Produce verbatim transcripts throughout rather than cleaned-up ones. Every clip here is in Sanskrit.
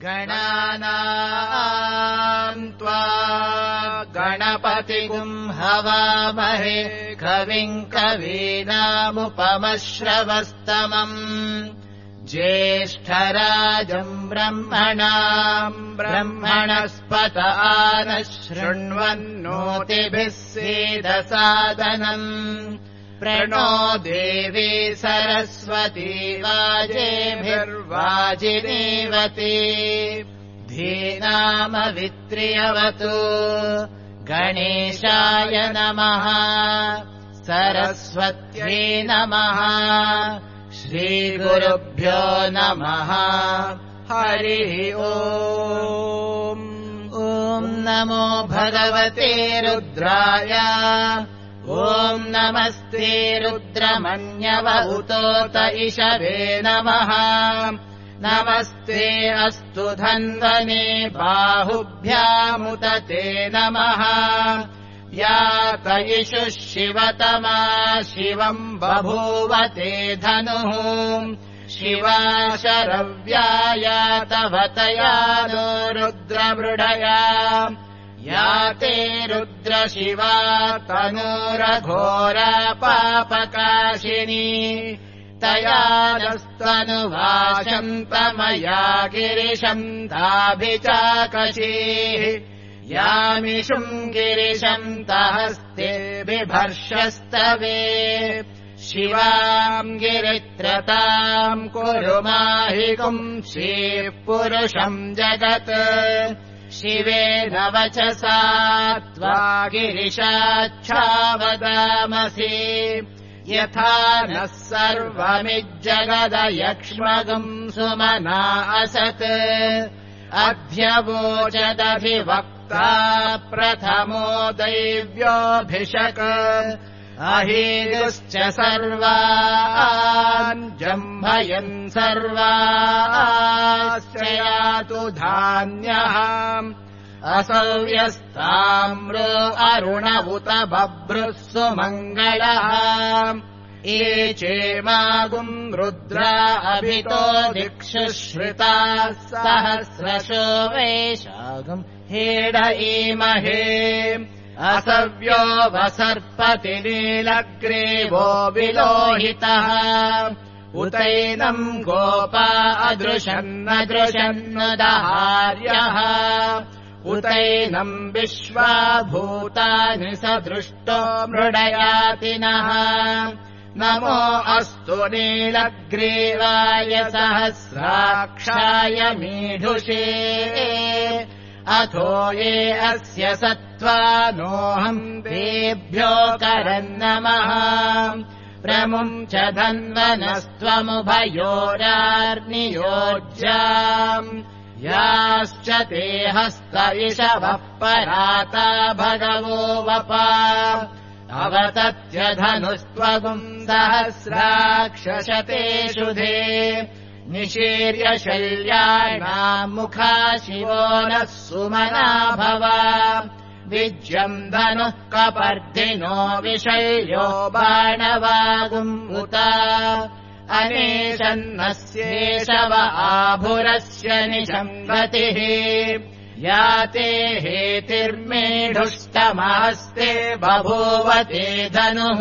गणानाम् त्वा गणपतिगुम् हवामहे कविम् कवीनामुपमश्रवस्तमम् ज्येष्ठराजम् ब्रह्मणाम् ब्रह्मणस्पत आनः शृण्वन्नोतिभिः सीदसादनम् प्रणो देवी सरस्वती वाजेभिर्वाजिनीवती धीनामवित्र्यवतु गणेशाय नमः सरस्वत्यै नमः श्रीगुरुभ्यो नमः हरिः ओम् ॐ नमो भगवते रुद्राय ॐ नमस्ते रुद्रमन्यवहुतोत इषवे नमः नमस्ते अस्तु धन्वने बाहुभ्यामुत ते नमः यात इषुः शिवतमा शिवम् बभूवते धनुः शिवा शरव्याया तव तया नो रुद्रमृडया या ते रुद्रशिवा तनूरघोरा पापकाशिनी तया नस्तनुवाशन्तमया गिरिशम् ताभिचाकशीः यामिषुम् गिरिशम् तहस्ते बिभर्षस्तवे शिवाम् गिरित्रताम् कुरु माहिकुम् श्रीः पुरुषम् जगत् शिवेन वचसा त्वा गिरिशाच्छावदामसि यथा नः सर्वमिज्जगदयक्ष्मगम् सुमना असत् अध्यवोचदभिवक्ता प्रथमो दैव्योऽभिषक अहीयुश्च सर्वान् जम्भयन् सर्वाश्चयातु धान्यः असव्यस्ताम्रो अरुण उत बभ्रुः सुमङ्गलः ये चेमागुम् रुद्रा अभितो दिक्षु श्रिताः सहस्रशो वैशाखम् हेडयीमहे असव्यो वसर्पति नीलग्रीवो विलोहितः उतैनम् गोपा अदृशन्नदृशन्नदहार्यः उतैनम् विश्वा भूतानि सदृष्टो मृडयातिनः नमो अस्तु नीलग्रीवाय सहस्राक्षाय मीढुषे अथो ये अस्य सत्त्वानोऽहम् तेभ्यो करन्नमः प्रमुञ्च धन्वनस्त्वमुभयोरार्नियोज्याम् याश्च ते हस्त इषवः पराता भगवो वपा अवतत्यधनुस्त्वगुम् सहस्राक्षशते शुधे निशीर्य शल्याणाम् मुखा शिवो नः सुमना भवा विज्यम् धनुः कपर्दिनो विशल्यो बाणवागुम् उता अनेशन्नस्येषव आभुरस्य निशङ्गतिः याते हेतिर्मेढुष्टमहस्ते बभूवते धनुः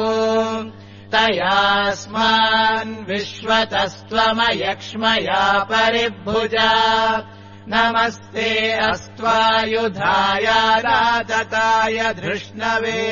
तयास्मान् विश्वतस्त्वमयक्ष्मया परिभुजा नमस्ते अस्त्वायुधाय राजताय धृष्णवे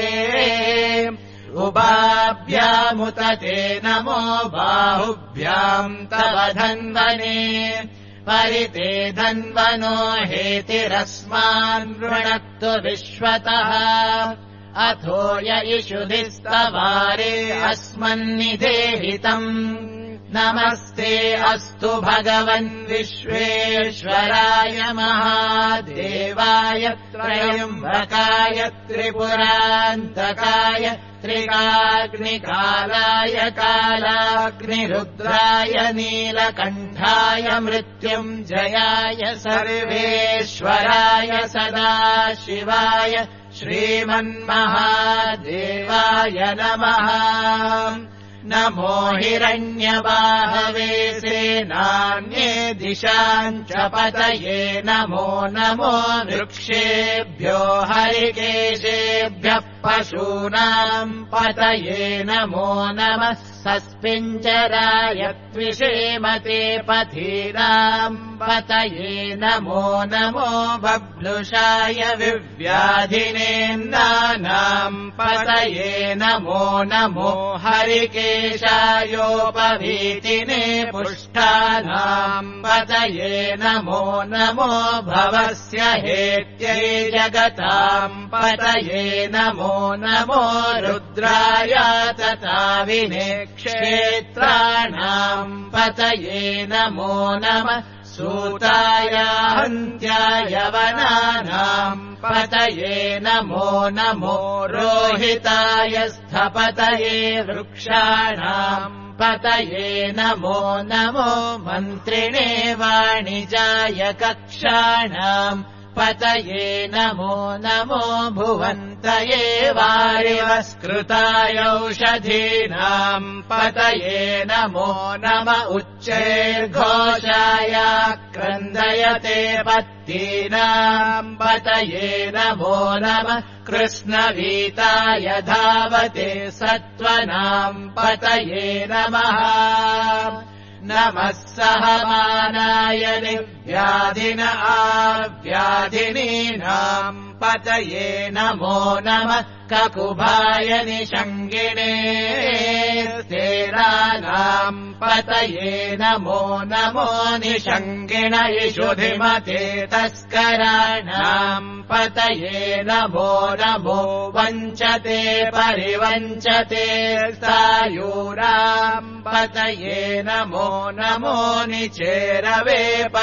उभाभ्यामुत ते नमो बाहुभ्याम् तव धन्वने परिते धन्वनो हेतिरस्मान् वृणक्तु विश्वतः अथो य इषुधिस्तवारे अस्मन्निधेहितम् नमस्ते अस्तु भगवन् विश्वेश्वराय महादेवाय त्रयम्बकाय त्रिपुरान्तकाय त्रिकाग्निकालाय कालाग्निरुद्राय नीलकण्ठाय मृत्युञ्जयाय सर्वेश्वराय सदाशिवाय श्रीमन्महादेवाय नमः नमो हिरण्यबाहवे सेनान्ये दिशाम् च पतये नमो नमो वृक्षेभ्यो हरिकेशेभ्यः पशूनाम् पतये नमो नमः सस्पिञ्जराय त्विषेमते पथीनाम् पतये नमो नमो बभ्लुषाय विव्याधिनेन्दानाम् पतये नमो नमो हरिकेशायोपवीतिने पुष्टानाम् पतये नमो नमो भवस्य हेत्यै जगताम् पतये नमो नमो रुद्राय तथाविने क्षेत्राणाम् पतये नमो नमः सूताय हन्त्याय वनानाम् पतये नमो नमो रोहिताय स्थपतये वृक्षाणाम् पतये नमो नमो मन्त्रिणे वाणिजाय कक्षाणाम् पतये नमो नमो भुवन्तये वारिवस्कृताय औषधीनाम् पतये नमो नम उच्चैर्घोषाय क्रन्दयते पत्तीनाम् पतये नमो नमः कृष्णवीताय धावते सत्त्वनाम् पतये नमः नमः सहमानाय निव्याधिन आव्याधिनीनाम् पतये नमो नमः ककुभाय निषङ्गिणे स्तेरानाम् पतये नमो नमो निषङ्गिण इषुधिमते तस्कराणाम् पतये नमो नमो वञ्चते परिवञ्चते सायूराम् पतये नमो नमो निचेरवे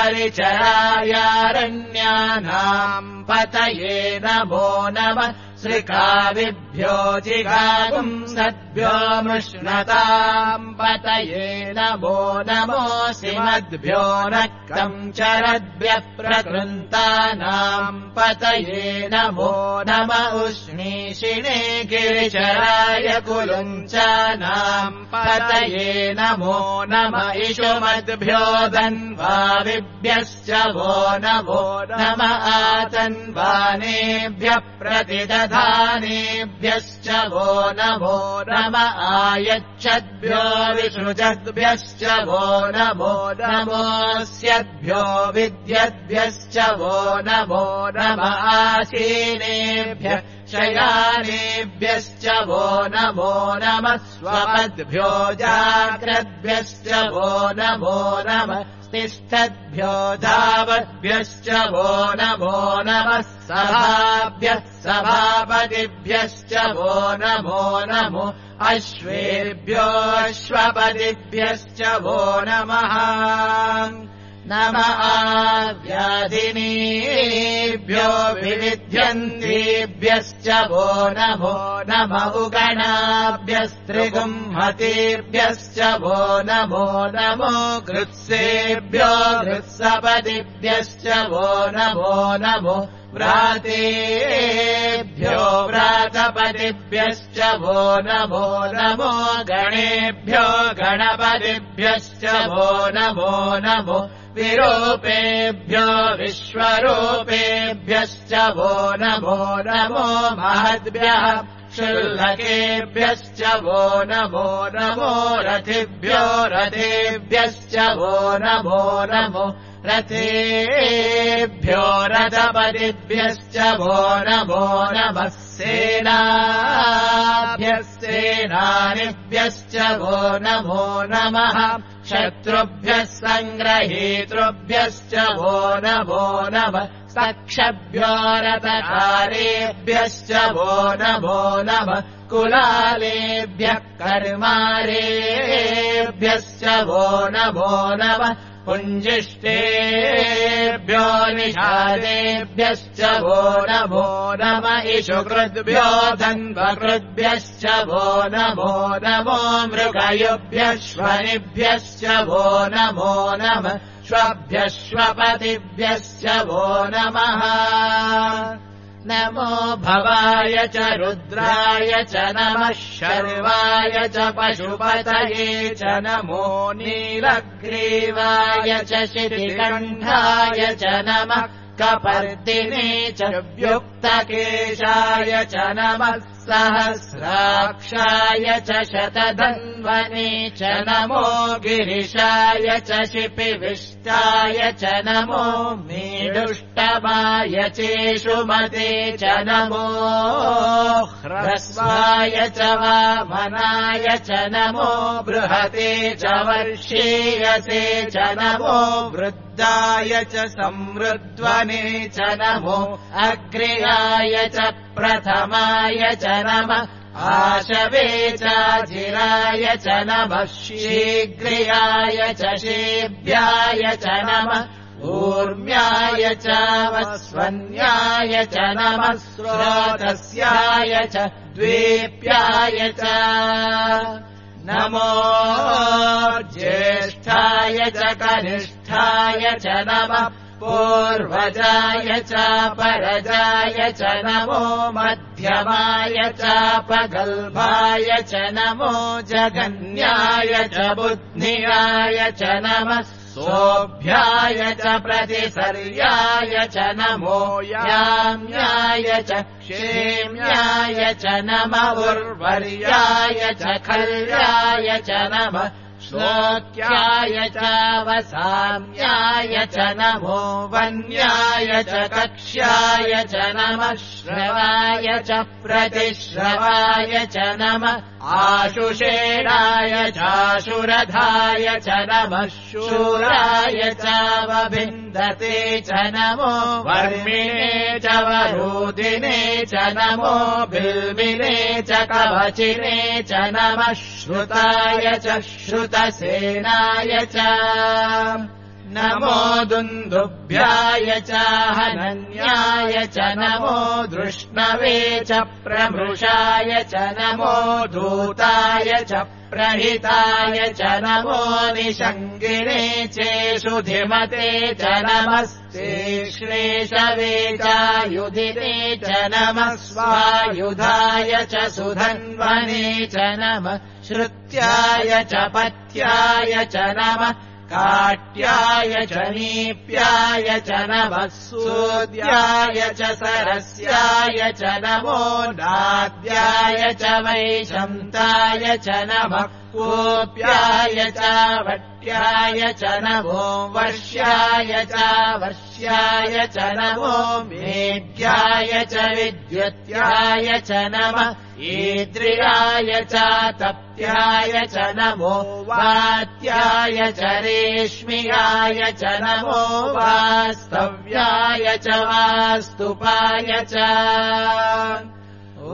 परिचरायारण्यानाम् पतये नमो नमः श्रिकाविभ्यो जिघागुम् सद्भ्यो मृष्णताम् पतये नमो नमो सिमद्भ्यो नक्तम् चरद्भ्यः प्रकृन्तानाम् पतये नमो नम उष्णीषिणे गिरिचराय कुलुञ्चानाम् पतये नमो नम इषुमद्भ्यो धन्वाविभ्यश्च वो नमो नम आतन्वानेभ्यः प्रतिदधानेभ्यश्च वो नमो नम आयच्छद्भ्यो विसृजद्भ्यश्च वो नमो नमोऽस्यद्भ्यो विद्यद्भ्यश्च वो नमो नम आसीनेभ्यः शयानेभ्यश्च वो नमो नमः स्वपद्भ्यो जाग्रद्भ्यश्च वो नमो नमः तिष्ठद्भ्यो धावद्भ्यश्च वो नमो नमः सभाभ्यः सभापतिभ्यश्च वो नमो नमो अश्वेभ्यो अश्वपतिभ्यश्च वो नमः नम आव्याधिनीभ्यो विविध्यन्तीभ्यश्च वो नमो नम उगणाभ्यस्त्रिगुंहतीभ्यश्च वो नमो नमो कृत्सेभ्यो कृत्सपतिभ्यश्च वो नमो नमो व्रातेभ्यो व्रातपतिभ्यश्च वो नमो नमो गणेभ्यो गणपतिभ्यश्च वो नमो नमो विरूपेभ्यो विश्वरूपेभ्यश्च वो नमो नमो महद्भ्यः शुल्लकेभ्यश्च वो नमो नमो रथिभ्यो रथेभ्यश्च वो नमो नमो रथेभ्यो रथपतिभ्यश्च वो नमो नमः सेनाभ्यः सेनानिभ्यश्च वो नमो नमः शत्रुभ्यः सङ्ग्रहीतृभ्यश्च वो नमो नमः सक्षभ्यो रथकारेभ्यश्च वो नमो नमः कुलालेभ्यः कर्मारेभ्यश्च वो नमो नमः पुञ्जिष्टेभ्यो निषादेभ्यश्च वो नमो नम इषुकृद्भ्यो धन्वकृद्भ्यश्च वो नमो नमो मृगयुभ्यश्वनिभ्यश्च वो नमो नमः श्वभ्यः श्वपतिभ्यश्च वो नमः नमो भवाय च रुद्राय च नमः शर्वाय च पशुपतये च नमो नीलग्रीवाय च शितिकण्ठाय च नमः कपर्दिने च व्युक्तकेशाय च नमः सहस्राक्षाय च शतधन्वने च नमो गिरिशाय च शिपिविष्टाय च नमो मीडुष्टमाय चेषुमते च नमो ह्रस्वाय च वामनाय च नमो बृहते च वर्षीयसे च नमो वृद्धाय च संवृद्ध्वने च नमो अग्र्याय च प्रथमाय च नमः आशवे चाजिराय च नमः शीघ्रियाय च शेभ्याय च नमः ऊर्म्याय च वस्वन्याय च नमः स्रोतस्याय च द्वीप्याय च नमो ज्येष्ठाय च कनिष्ठाय च नमः पूर्वजाय च परजाय च नमो मध्यमाय च पगल्भाय च नमो जगन्याय च बुद्ध्याय च नमः सोऽभ्याय च प्रतिसर्याय च नमो याम्याय च क्षेम्याय च नमः उर्वर्याय च खल्याय च नमः श्लोक्याय च वसाम्याय च नमो वन्याय च कक्ष्याय च नमः श्रवाय च प्रतिश्रवाय च नमः आशुषेणाय चाशुरधाय च नमः शूराय च वभिन्दते च नमो वर्मिणे च वरूदिने च नमो बिल्बिने च कवचिने च नमः श्रुताय च श्रुतसेनाय च नमो दुन्दुभ्याय च हनन्याय च नमो दृष्णवे च प्रमृषाय च नमो दूताय च प्रहिताय च नमो निषङ्गिने चेषुधिमते च नमस्तेष्णेशवे चायुधिने च नमः स्वायुधाय च सुधन्वने च नमः श्रुत्याय च पथ्याय च नमः काट्याय च नीप्याय च नमः सूद्याय च सरस्याय च नमो नाद्याय च वैशन्ताय च नमः कूप्याय च वट्याय च नमो वर्ष्याय च वर्ष्याय च नमो मेद्याय च विद्युत्याय च नमः ईद्रियाय च तप्त्याय च नमो वात्याय च रेश्म्याय च नमो वास्तव्याय च वास्तुपाय च ॐ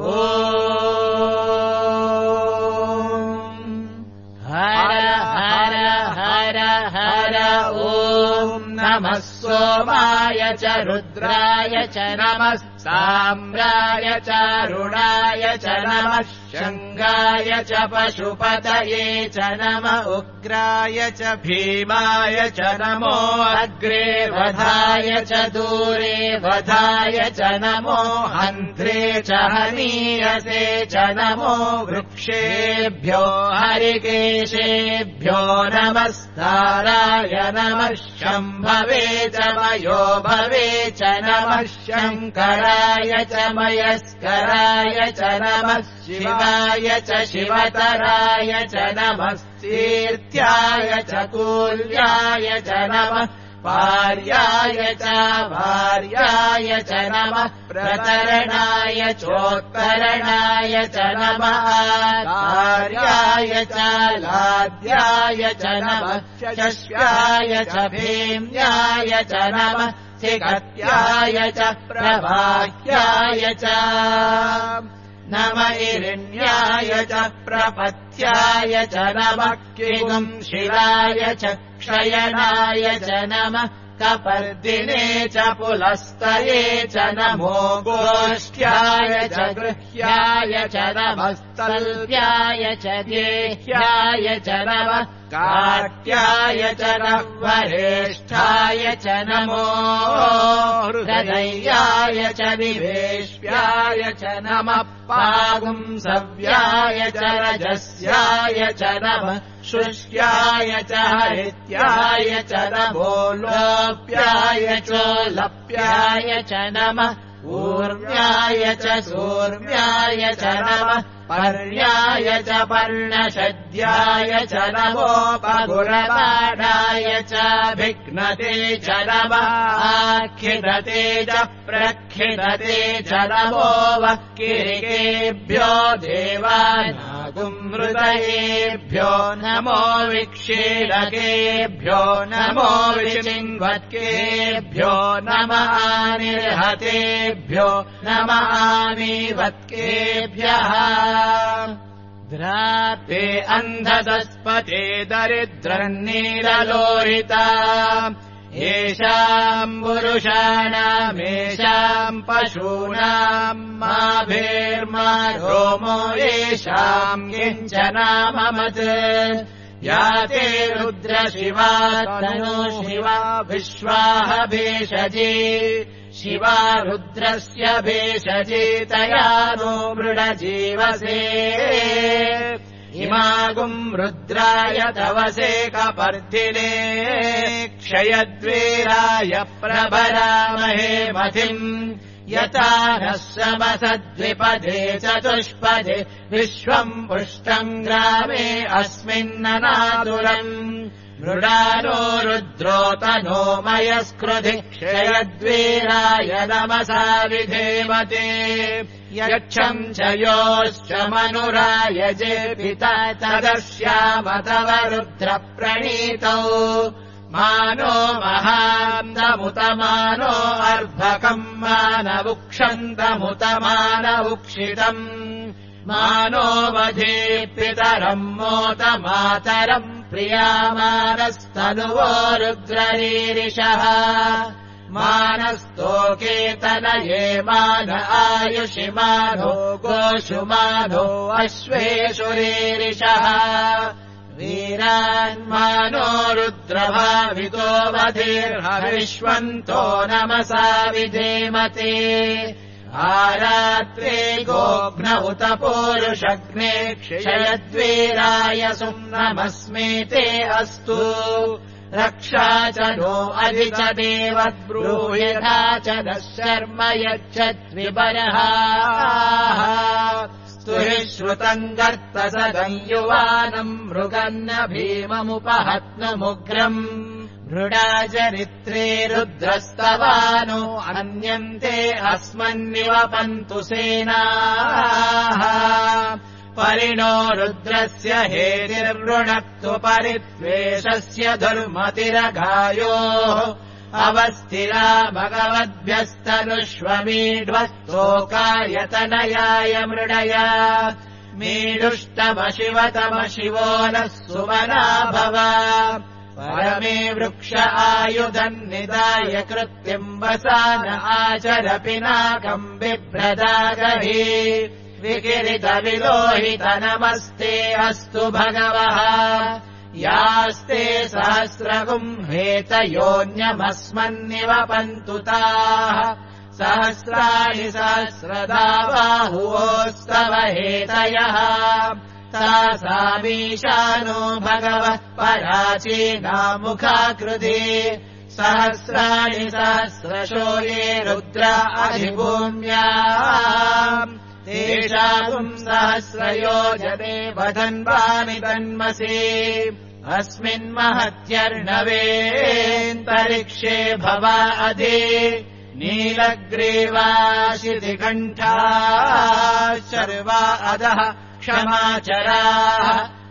हर हर हर हर ॐ नमः सोमाय च रुद्राय च नमः साम्राय च रुणाय च नमः शङ्गाय च पशुपतये च नमः उग्राय च भीमाय च नमो अग्रे वधाय च दूरे वधाय च नमो हन्त्रे च हनीयसे च नमो वृक्षेभ्यो हरिकेशेभ्यो नमस्ताराय नमः शम्भवे च मयो भवे च नमः शङ्कराय च मयस्कराय च नमः शिवाय च शिवतराय च नमः कीर्त्याय च कूल्याय च नमः पार्याय च भार्याय च नमः प्रतरणाय चोत्तरणाय च नमः कार्याय च लाद्याय च नमः शश्याय च भीम्याय च नमः सिकत्याय च प्रभाह्याय च नम इरिण्याय च प्रपथ्याय च नमः किगुंशिलाय च क्षयणाय च नमः कपर्दिने च पुलस्तये च नमो गोष्ठ्याय च गृह्याय च नमस्तल्प्याय च देह्याय च नमः काट्याय च नः वरेष्ठाय च नमो हृदयाय च निवेश्याय च नमः पागुंसव्याय च रजस्याय च नमः शुष्याय च हरित्याय च नमो लोप्याय चोलप्याय च नमः ऊर्व्याय च सूर्व्याय च नमः पर्याय च पर्णशद्याय च नमो पगुरबाणाय च भिघ्नते च नमः आखिदते च प्रखिदते च नमो वक्किरिकेभ्यो देवानागुंहृदयेभ्यो नमो विक्षीणकेभ्यो नमो विचिन्वत्केभ्यो नमः निर्हतेभ्यो नमः मीवत्केभ्यः द्राते अन्धदस्पते दरिद्रन्नीललोहिता येषाम् पुरुषाणामेषाम् पशूनाम् माभेर्मा रोमो येषाम् किञ्चनाममत् याते रुद्रशिवा तनो शिवा विश्वाह भेषजे शिवा रुद्रस्य भेषजे तया नो मृडजीवसे इमागुम् रुद्राय तवसे कपर्दिने क्षयद्वीराय प्रभरामहे मतिम् यथा नः समसद्विपदे चतुष्पदे विश्वम् पुष्टम् ग्रामे अस्मिन्ननातुरम् मृडानो रुद्रोतनो मयस्कृधि क्षयद्वीराय नमसा विधेमते यक्षम् च योश्च मनुराय जेपिता तदस्याम तव रुद्रप्रणीतौ मानो महान्तमुतमानो अर्भकम् मानवुक्षन्तमुतमानवुक्षितम् मानो वधे पितरम् मोतमातरम् प्रियामानस्तनुवो रुद्ररीरिषः मानस्तोकेतनये मान आयुषि मानो गोषु मानो अश्वेषुरीरिषः वीरान्मानो रुद्रभावितो वधिर्हविष्वन्तो नमसा विधेमते आरात्रे गोघ्न उत पूरुषग्ने क्षयद्वीराय सुम्नमस्मेते अस्तु रक्षा च नो अधि च देवद्ब्रूहिधा च नः शर्म यच्छद्विबर्हः स्तुहि श्रुतम् गर्तसदम् युवानम् मृगन्न भीममुपहत्नुमुग्रम् मृडाचरित्रे रुद्रस्तवानो अन्यन्ते अस्मन्निवपन्तु सेनाः परिणो रुद्रस्य हेतिर्वृणक्तु परिद्वेषस्य दुर्मतिरघायोः अवस्थिरा भगवद्भ्यस्तनुष्वमीढ्वस्तोकायतनयाय मृडया मीढुष्टमशिवतमशिवो नः सुमना भव परमे वृक्ष आयुधन्निदाय कृत्तिम् वसान आचर पिनाकम् बिभ्रदागहि विकिरितविलोहित नमस्ते अस्तु भगवः यास्ते सहस्रगुम्हेतयोऽन्यमस्मन्निवपन्तु ताः सहस्राणि सहस्रदा बाहुवोस्तव हेतयः तासामीशानो भगवः पराचीनामुखाकृति सहस्राणि सहस्रशो ये रुद्र अधिभूम्याम् तेषाम् सहस्रयोजने वधन्वामि तन्मसि अस्मिन्महत्यर्णवेऽन्तरिक्षे भवा अधि नीलग्रीवाशितिकण्ठा शर्वा अधः क्षमाचराः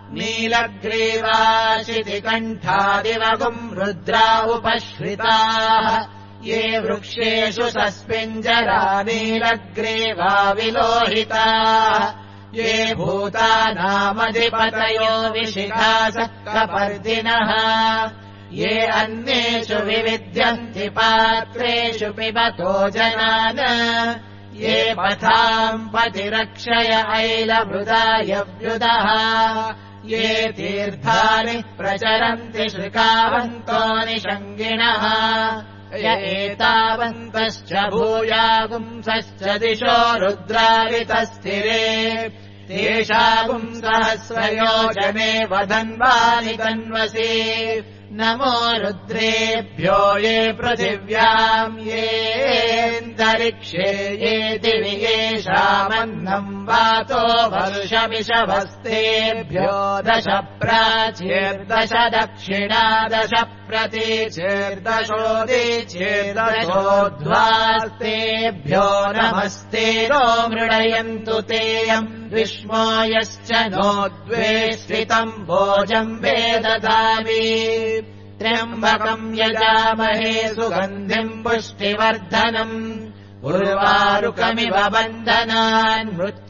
नीलग्रीवाशितिकण्ठादिवगुम् रुद्रा उपश्रिताः ये वृक्षेषु सस्मिञ्जरा नीलग्रीवा विलोहिताः ये भूतानामधिपतयो विशिखासः कपर्दिनः ये अन्येषु विविध्यन्ति पात्रेषु पिबतो जनान् ये पथाम् पतिरक्षय ऐलभृदाय व्युदः ये तीर्थानि प्रचरन्ति श्रिकावन्तो निषङ्गिणः य एतावन्तश्च भूयागुंसश्च दिशो रुद्रावितस्थिरे तेषागुम् सहस्रयोजने वदन्वानि तन्वसि नमो रुद्रेभ्यो ये पृथिव्याम् येऽन्तरिक्षे ये दिवि येषामन्नम् वातो वर्षमिषभस्तेभ्यो दश प्राचीर्दश दक्षिणा दश प्रतीचेर्दशोदीचेर्दशोध्वास्तेभ्यो नमस्ते नो मृडयन्तु तेयम् विष्मो यश्च नो द्वे श्रितम् भोजम् वेददामि त्र्यम्बकम् यजामहे सुगन्धिम् पुष्टिवर्धनम् उर्वारुकमिव बन्धनान्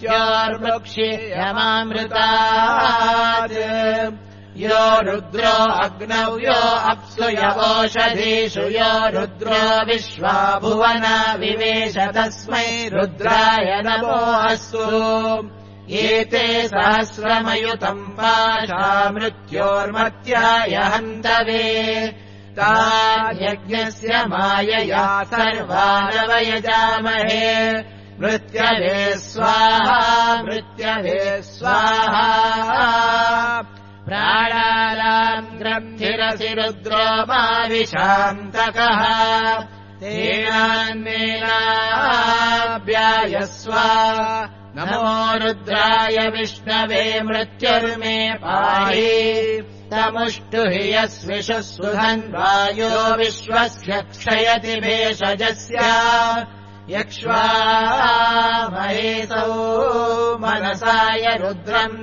मृत्योर्मृक्ष्यमामृतात् यो रुद्रो अग्नौ यो अप्सु यवोषधीषु यो रुद्रो विश्वा भुवना विवेश तस्मै रुद्राय नमो अस्तु एते सहस्रमयुतम् पाशा मृत्योर्मर्त्याय हन्तवे तान्यज्ञस्य मायया सर्वानवयजामहे मृत्यवे स्वाहा मृत्यवे स्वाहा प्राणानाम् ग्रन्थिरसि रुद्रो माविशान्तकः तेनान्मेनाभ्यायस्व नमो रुद्राय विष्णवे मृत्युर्मे पाहि तमुष्टुहि यस्विषु सुधन्वायो विश्वस्य क्षयति भेषजस्य यक्ष्वामहेतौ मनसाय रुद्रम्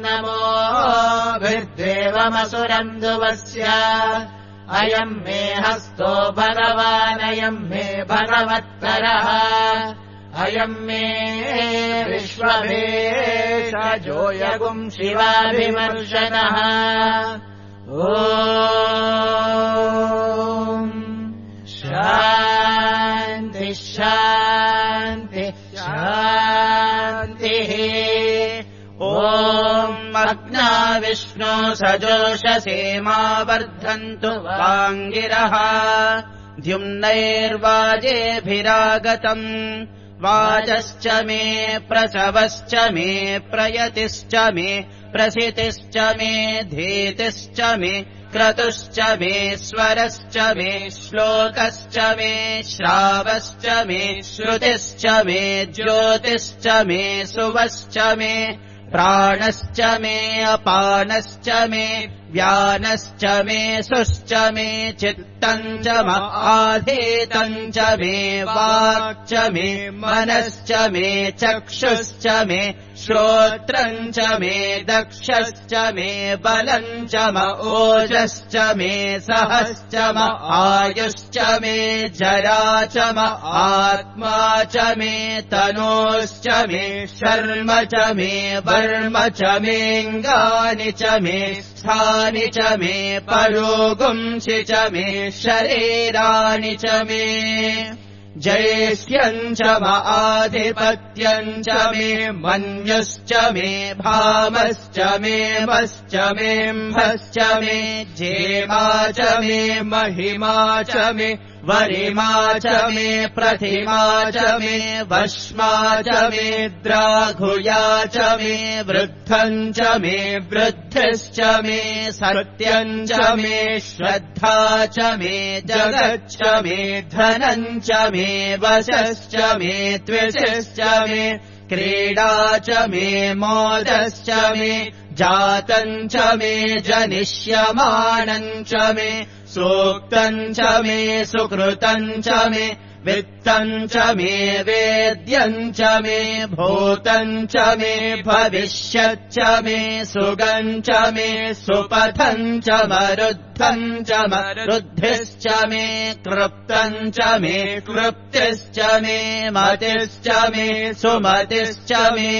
नमोभिर्देवमसुरम् दुवस्य अयम् मे हस्तो भगवानयम् मे भगवत्तरः अयम् मे विश्वभेषजोऽयगुम् शिवाभिमर्शनः ॐ शान्ति शान्ति शान्तिः ॐ अग्ना विष्णो सजोषसेमा वर्धन्तु वाङ्गिरः द्युम्नैर्वाजेभिरागतम् वाजश्च मे प्रसवश्च मे प्रयतिश्च मे प्रसितिश्च मे धीतिश्च मे क्रतुश्च मे स्वरश्च मे श्लोकश्च मे श्रावश्च मे श्रुतिश्च मे ज्योतिश्च मे सुवश्च मे प्राणश्च मे अपानश्च मे व्यानश्च मे सुश्च मे चित्तम् च आधीतम् च मे वाक् च मे मनश्च मे चक्षुश्च मे श्रोत्रम् च मे दक्षश्च मे बलम् च म ओजश्च मे सहश्च म आयुश्च मे जरा च म आत्मा च मे तनोश्च मे शर्म च मे वर्म च मेऽङ्गानि च मे स्थानि च मे परोगुंसि च मे शरीराणि च मे जयेष्यम् च म आधिपत्यम् च मे मन्युश्च मे भामश्च मे मश्च मेऽम्भश्च मे जेमा च मे महिमा च मे वरिमा च मे प्रतिमा च मे वश्मा च मे द्राघुया च मे वृद्धम् च मे वृद्धिश्च मे सत्यम् च मे श्रद्धा च मे जगच्च मे धनम् च मे वशश्च मे द्विषश्च मे क्रीडा च मे मोदश्च मे जातम् च मे जनिष्यमानम् च मे सूक्तम् च मे सुकृतम् च मे वित्तम् च मे वेद्यम् च मे भूतम् च मे भविष्यच्च मे सुगम् च मे सुपथम् च मरुद्धम् च मरुद्धिश्च मे कृप्तम् च मे कृप्तिश्च मे मतिश्च मे सुमतिश्च मे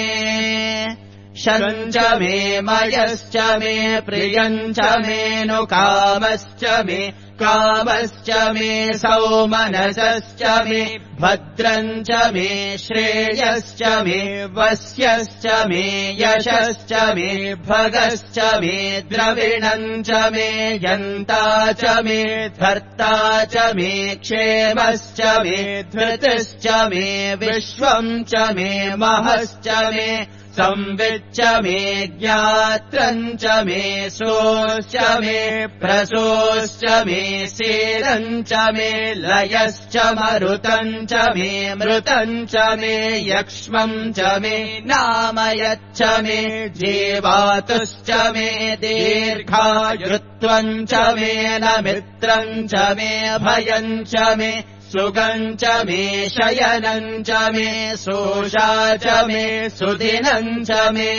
शम् च मे मयश्च मे प्रियम् च मे नु कामश्च मे कामश्च मे सौमनसश्च मे भद्रम् च मे श्रेयश्च मे वस्यश्च मे यशश्च मे भगश्च मे द्रविणम् च मे यन्ता च मे धर्ता च मे क्षेमश्च मे धृतिश्च मे विश्वम् च मे महश्च मे संविच्च मे ज्ञात्रम् च मे सोश्च मे प्रसोश्च मे सेरम् च मे लयश्च मरुतम् च मे मृतम् च मे यक्ष्मम् च मे नामयच्च मे जीवातुश्च मे दीर्घायुत्वम् च मे न मित्रम् च मे भयम् च मे सुगम् च मे शयनम् च मे सोषा च मे सुदिनम् च मे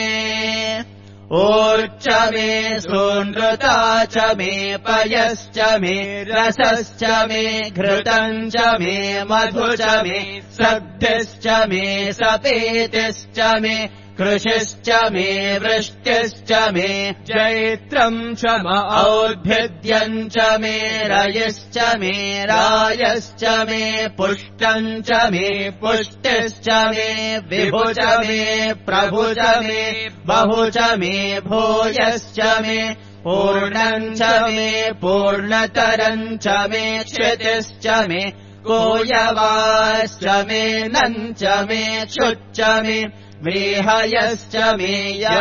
ओर्च मे सोनृता च मे पयश्च मे रसश्च मे घृतम् च मे मधु च मे सद्भिश्च मे सपेतिश्च मे कृषिश्च मे वृष्टिश्च मे जैत्रम् च म औद्भिद्यम् च मे रयश्च मे रायश्च मे पुष्टम् च मे पुष्टिश्च मे विभु च मे प्रभु च मे बहु च मे भूयश्च मे पूर्णम् च मे पूर्णतरम् च मे क्षितिश्च मे कोयवाश्च मे नम् च मे क्षुच्च मे व्रीहयश्च मे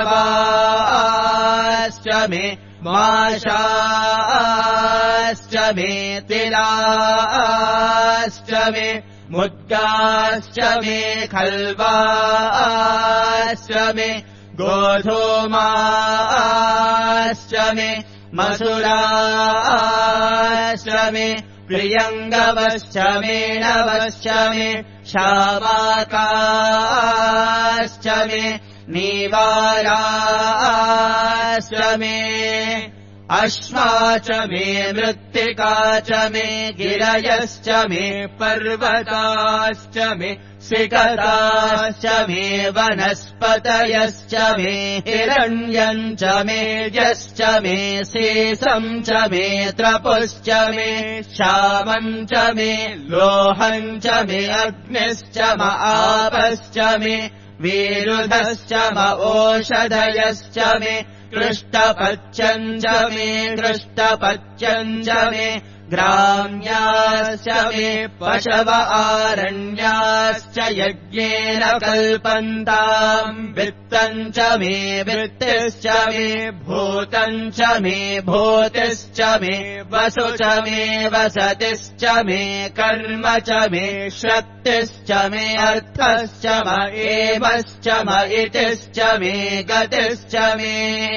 यवाश्च मे माशाश्च मे तिलाश्च मे मुद्गाश्च मे खल्वाश्च मे गोधूमाश्च मे मसुराश्च मे प्रियङ्गवश्च मे नवश्च मे शावाकाश्च मे नीवाराश्च मे अश्वा च मे मृत्तिका च मे गिरयश्च मे पर्वताश्च मे सिकताश्च मे वनस्पतयश्च मे हिरण्यम् च मे यश्च मे शेषम् च मे त्रपुश्च मे श्यामम् च मे लोहम् च मे अग्निश्च म आपश्च मे वीरुधश्च म ओषधयश्च मे कृष्टपच्यम् च मे कृष्टपच्यम् च मे ग्राम्याश्च मे पशव आरण्याश्च यज्ञेन कल्पन्ताम् वित्तम् च मे वित्तिश्च मे भूतम् च मे भूतिश्च मे वसु च मे वसतिश्च मे कर्म च मे शक्तिश्च मे अर्थश्च म एवश्च म इतिश्च मे गतिश्च मे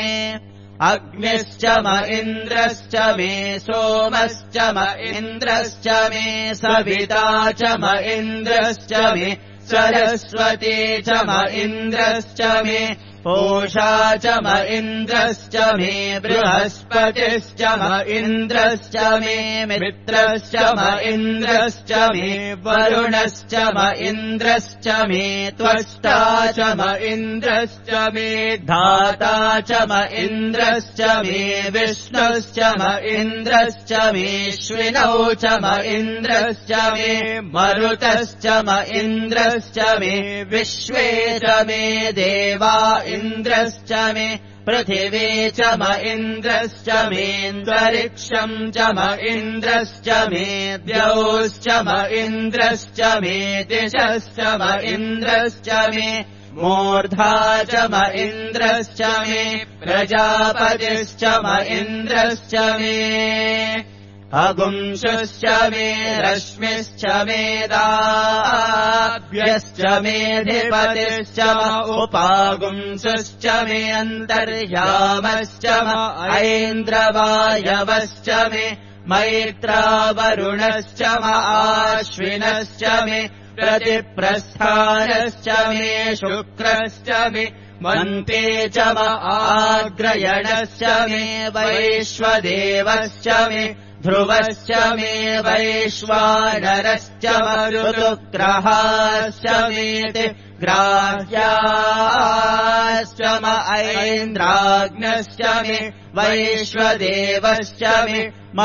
अग्निश्च म इन्द्रश्च मे सोमश्च म इन्द्रश्च मे सविता च म इन्द्रश्च मे सरस्वती च म इन्द्रश्च मे पूषा च म इन्द्रश्च मे बृहस्पतिश्च म इन्द्रश्च मे मित्रश्च म इन्द्रश्च मे वरुणश्च म इन्द्रश्च मे त्वष्टा च म इन्द्रश्च मे धाता च म इन्द्रश्च मे विष्णुश्च म इन्द्रश्च मेऽश्विनौ च म इन्द्रश्च मे मरुतश्च म इन्द्रश्च मे विश्वे च मे देवा इन्द्रश्च मे पृथिवी च म इन्द्रश्च मेऽन्तरिक्षम् च म इन्द्रश्च मे द्यौश्च म इन्द्रश्च मे दिशश्च म इन्द्रश्च मे मूर्धा च म इन्द्रश्च मे प्रजापतिश्च म इन्द्रश्च मे अगुंशुश्च मे रश्मिश्च मेदाभ्यश्च मेऽधिपतिश्च म उपागुंसुश्च मे अन्तर्यामश्च म ऐन्द्रवायवश्च मे मैत्रावरुणश्च म आश्विनश्च मे प्रतिप्रस्थानश्च मे शुक्रश्च मे मन्ते च म आग्रयणश्च मे वैश्वदेवश्च मे ध्रुवश्च मे वैश्वानरश्च ऋतुग्रहाश्च मेति ग्राह्याश्च म ऐन्द्राग्नश्च मे वैश्वदेवश्च मे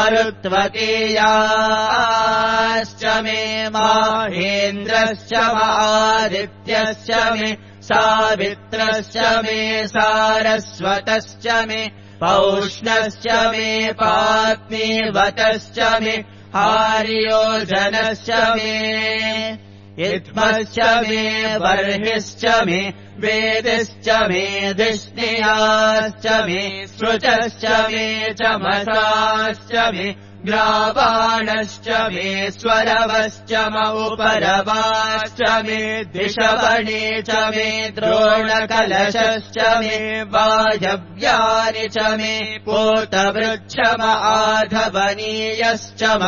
मरुत्वतीयाश्च मे माहेन्द्रश्च मादित्यश्च मे सावित्रश्च मे सारस्वतश्च मे पौष्णश्च मे पात्नीवतश्च मे हार्योजनश्च मे इत्मश्च मे बर्हिश्च मे वेदिश्च मे धिष्णियाश्च मे श्रुतश्च मे चमसाश्च मे ग्रावाणश्च मे स्वरवश्च म उपरवाश्च मे दिशवणे च मे द्रोणकलशश्च मे वायव्यानि च मे पूतवृक्ष म आधवनीयश्च म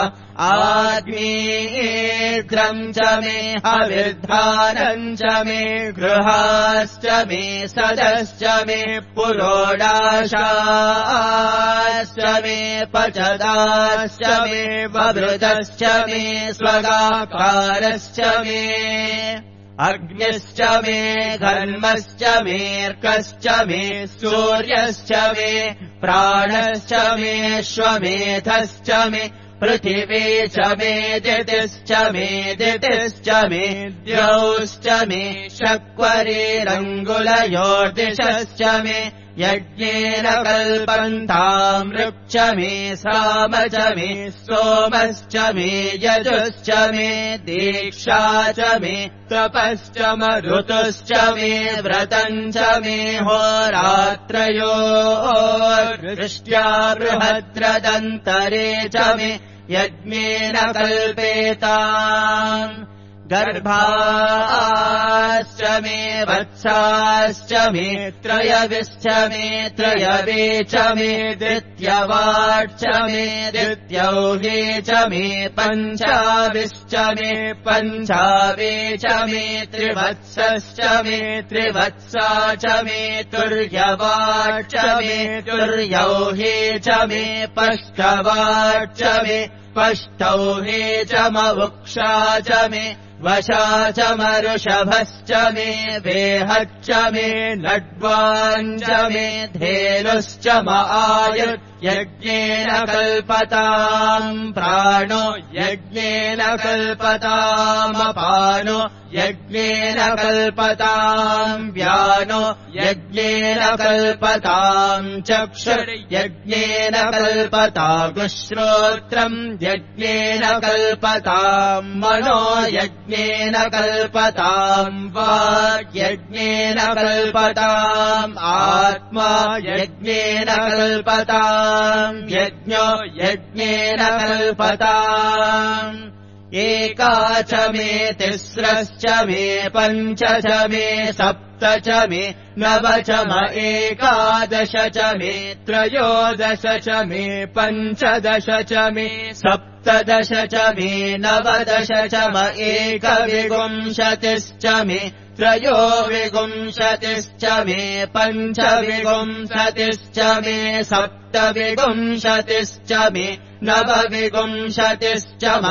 आग्नेयेग्रम् च मे हविर्धानम् च मे गृहाश्च मे सदश्च मे पुरोडाशाश्च मे पचदाश्च मे ववृतश्च मे स्वगाकारश्च मे अग्निश्च मे घर्मश्च मेऽर्कश्च मे सूर्यश्च मे प्राणश्च मे श्वमेधश्च मे पृथिवी च मे दितिश्च मे दितिश्च मे द्यौश्च मे शक्वरीरङ्गुलयोर्दिशश्च मे यज्ञेन कल्पन्ताम् ऋक् च मे साम च मे सोमश्च मे यजुश्च मे दीक्षा च मे तपश्च मरुतुश्च मे व्रतम् च मे होरात्रयोर्दृष्ट्या बृहद्रदन्तरे च मे यज्ञेन कल्पेताम् गर्भाश्च मे वत्साश्च मे त्रयविश्च मे त्रयवे च मे द्वितीयवाट् च मे द्वितीयौहे च मे पञ्चाविश्च मे पञ्चावे च मे त्रिवत्सश्च मे त्रिवत्सा च मे तुर्यवाट् च मे तुर्यौहे च मे पष्टवाट् च मे पष्टौहे च मवुक्षा च मे वशा च मरुषभश्च मे वेहच्च मे लड्वाञ्च मे धेनुश्च म आयुर् यज्ञेन कल्पताम् प्राणो यज्ञेन कल्पतामपानो यज्ञेन कल्पताम् व्यानो यज्ञेन कल्पताम् चक्षुर्यज्ञेन कल्पतागुश्रोत्रम् यज्ञेन कल्पताम् मनो यज्ञेन कल्पताम् वाक् यज्ञेन कल्पताम् आत्मा यज्ञेन कल्पताम् यज्ञो यज्ञेन कल्पताम् एका च मे तिस्रश्च मे पञ्च च मे सप्त च मे नव च म एकादश च मे त्रयोदश च मे पञ्चदश च मे सप्तदश च मे नवदश च म एकविंशतिश्च मे त्रयोविंशतिश्च मे पञ्चविंशतिश्च मे सप्तविंशतिश्च मे नवविंशतिश्च म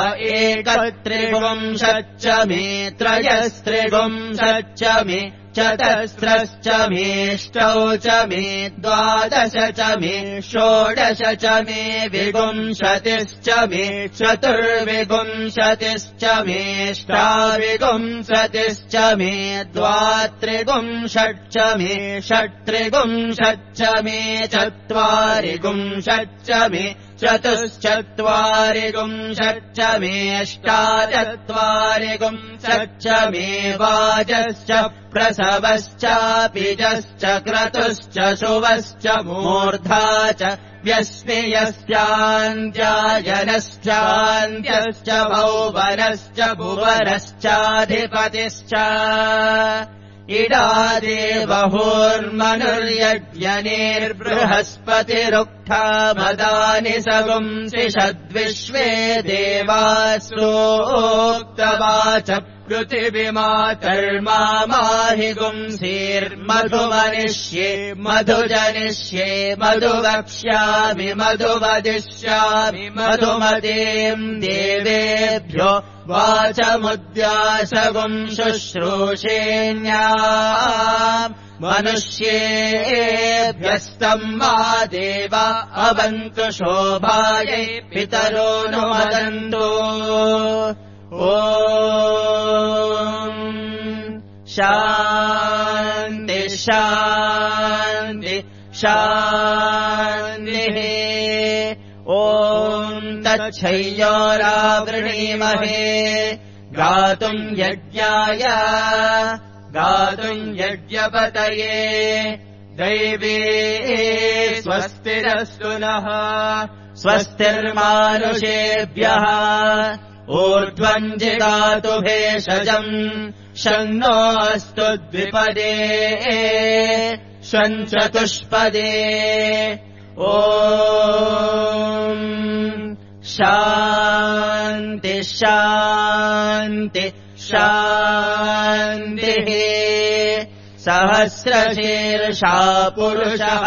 एकत्रिंशच्च मे त्रयस्त्रिंशच्च मे चतस्रश्च मेष्टौ च मे द्वादश च मे षोडश च मे विंशतिश्च मे चतुर्विंशतिश्च मेष्टाविंशतिश्च मे द्वात्रिंशच्च मे षट्त्रिंशच्च मे चत्वारिंशच्च मे चतुश्चत्वारिंशच्च मेष्टाचत्वारिंशच्च मे वाजश्च प्रसवश्चापिजश्च क्रतुश्च शुवश्च मूर्धा च व्यस्मियस्यान्त्यायनश्चान्त्यश्च भौवनश्च भुवनश्चाधिपतिश्च इडादेवहोर्मनुर्यज्ञनेर्बृहस्पतिरुक्था मदानि सगुंसि षद्विश्वे देवास्रोक्तवाच पृथिवीमातर्माहि गुंसीर्मधुमनिष्ये मधुजनिष्ये मधुवक्ष्यामि मधुवदिष्यामि मधुमतीम् देवेभ्यो वाचमुद्यासगुम् शुश्रूषेण्याम् मनुष्येभ्यस्तम् मा देवा अवन्तु शोभायै पितरो नु वदन्तु ॐ शान्ति शान्ति शान्तिः ॐ तच्छय्योरावृणीमहे गातुम् यज्ञाय गातुम् यज्ञपतये दैवे स्वस्तिरस्तु नः स्वस्तिर्मानुषेभ्यः ऊर्ध्वम् जिगातु भेषजम् शन्नो अस्तु द्विपदे शञ्चतुष्पदे ॐ शान्ति शान्ति शान्तिः सहस्रशीर्षा पुरुषः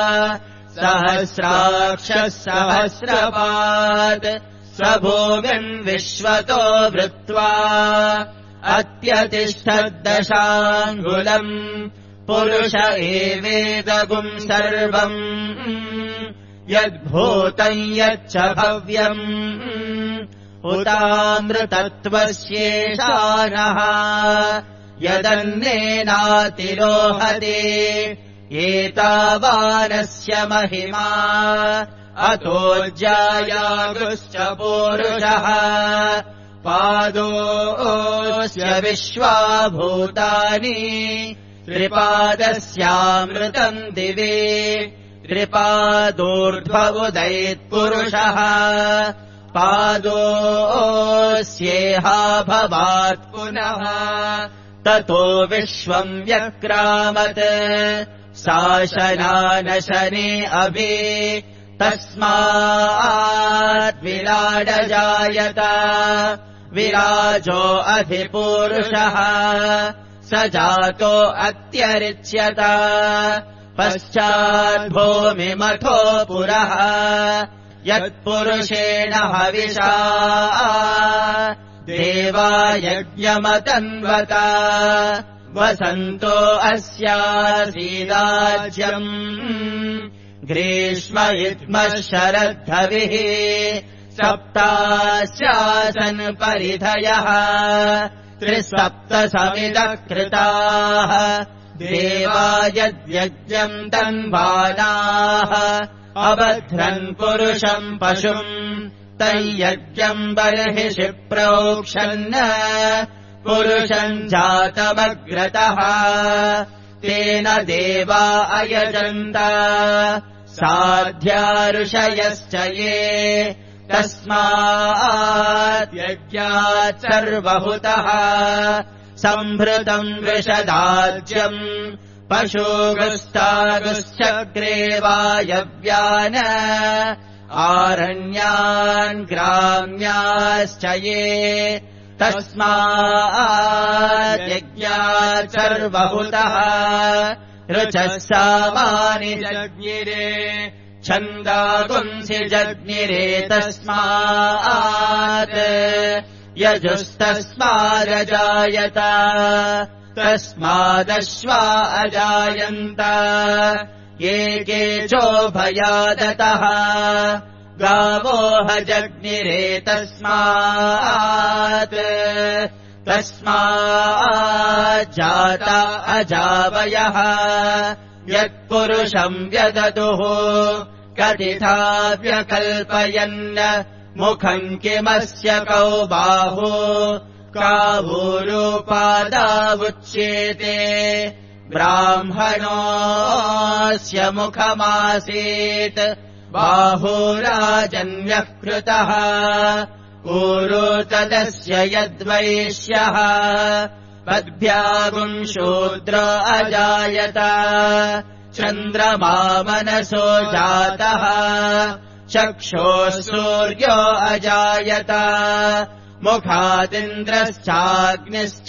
सहस्राक्षः सहस्रपात् स भूमिम् विश्वतो वृत्वा अत्यतिष्ठद्दशाङ्गुलम् पुरुष एवेदगुम् सर्वम् यद्भूतम् यच्च भव्यम् उतामृतत्वस्येषानः यदन्नेनातिरोहते एतावानस्य महिमा अतोऽज्यायागुश्च पूरुषः पादोऽस्य विश्वाभूतानि त्रिपादस्यामृतम् दिवे त्रिपादोर्ध्व उदैत्पुरुषः पादोऽस्येहा भवात् पुनः ततो विश्वम् व्यक्रामत् शासनानशने अभि तस्मात् विराडजायत विराजो अधिपूरुषः स जातो अत्यरिच्यत पश्चाद्भूमिमथो पुरः यत्पुरुषेण हविषा देवा यज्ञमतन्वत वसन्तो अस्यासीदाज्यम् ग्रीष्म इद्मः शरद्धविः सप्तास्यासन् परिधयः त्रिसप्तसमिदः कृताः देवा यद्यज्ञम् तन्वानाः अबध्रन् पुरुषम् पशुम् तय्यज्ञम् बर्हिषि प्रोक्षन् पुरुषम् जातमग्रतः तेन देवा अयजन्त साध्या ये तस्मात् यज्ञात् सर्वहुतः सम्भृतम् वृषदाज्यम् पशुगुस्तागुश्चक्रे वायव्यान् आरण्यान् ग्राम्याश्च ये तस्मात् यज्ञात् सर्वहुतः ऋचः सामानि जज्ञिरे छन्दागुंसि जज्ञिरे तस्मात् यजुस्तस्मादजायत तस्मादश्वा अजायन्त ये केचोभयादतः गावोह जज्ञिरे तस्मात् तस्माज्जाता अजावयः यत्पुरुषम् व्यदतुः कथिता व्यकल्पयन् मुखम् किमस्य कौ बाहु कावूरूपादावुच्येते ब्राह्मणोऽस्य मुखमासीत् बाहुराजन्यः कृतः ऊरू तदस्य यद्वैश्यः पद्भ्यागुम् शूद्र अजायत चन्द्रमा मनसो जातः चक्षोः सूर्यो अजायत मुखादिन्द्रश्चाग्निश्च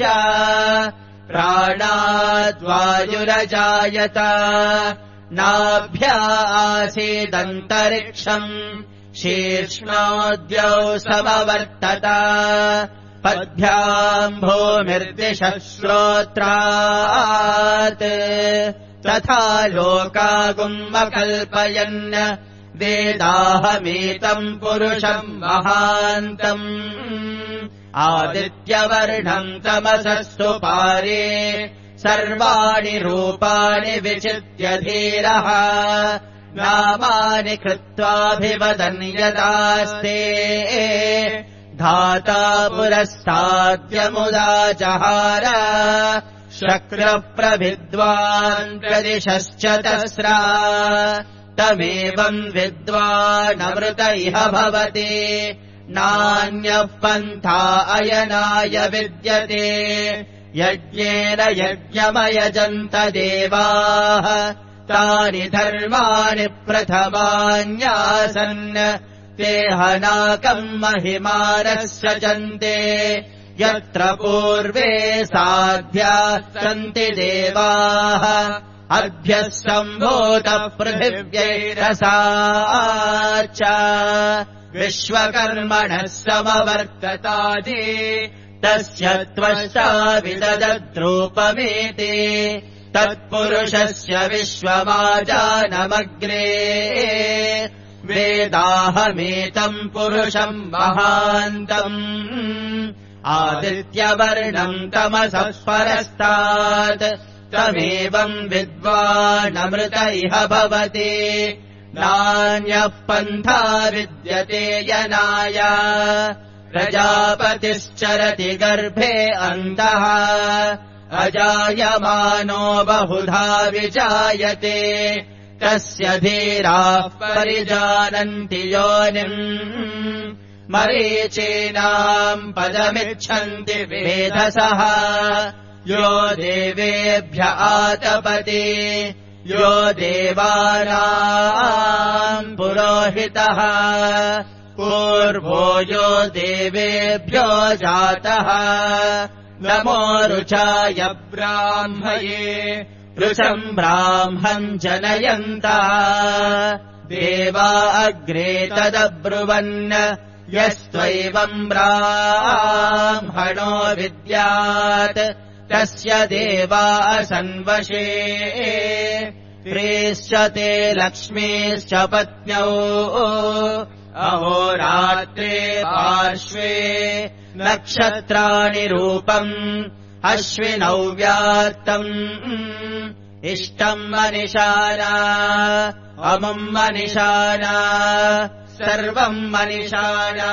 प्राणाद्वायुरजायत नाभ्या आसीदन्तरिक्षम् शीर्ष्णोद्यौ समवर्तत पद्भ्याम् भूमिर्दिशः श्रोत्रात् तथा लोकागुम्मकल्पयन् वेदाहमेतम् पुरुषम् महान्तम् आदित्यवर्णम् तमसस्तु पारे सर्वाणि रूपाणि विचित्य धीरः नामानि कृत्वाभिवदन् यदास्ते धाता पुरस्ताद्यमुदा जहार शक्रः प्रविद्वान् प्रदिशश्च तस्रा तमेवम् विद्वानमृत इह भवति नान्यः पन्था अयनाय विद्यते यज्ञेन यज्ञमयजन्त देवाः तानि धर्माणि प्रथमान्यासन् ते हनाकम् महिमानः सचन्ते यत्र पूर्वे साध्या सन्ति देवाः अभ्यः सम्भूतः पृथिव्यैरसाच्च विश्वकर्मणः समवर्ततादि तस्य त्वष्टा विददद्रूपमेति तत्पुरुषस्य विश्वमाजानमग्रे वेदाहमेतम् पुरुषम् महान्तम् आदित्यवर्णम् तमसः परस्तात् तमेवम् विद्वानमृत इह भवति नान्यः पन्था विद्यते यनाय प्रजापतिश्चरति गर्भे अन्तः अजायमानो बहुधा विजायते तस्य धीराः परिजानन्ति योनिम् मरीचीनाम् पदमिच्छन्ति वेधसः यो देवेभ्य आतपति यो देवानाम् पुरोहितः पूर्वो यो देवेभ्यो जातः नमो रुचाय ब्राह्मये रुचम् ब्राह्मम् जनयन्तः देवा अग्रे तदब्रुवन् यस्त्वैवम् ब्राह्मणो विद्यात् तस्य देवा असन्वशे स्त्रीश्च ते लक्ष्मीश्च पत्न्यौ अहोरात्रे पार्श्वे नक्षत्राणि रूपम् अश्विनौ व्यात्तम् इष्टम् मनिषाना अमुम् मनिषाना सर्वम् मनिषाना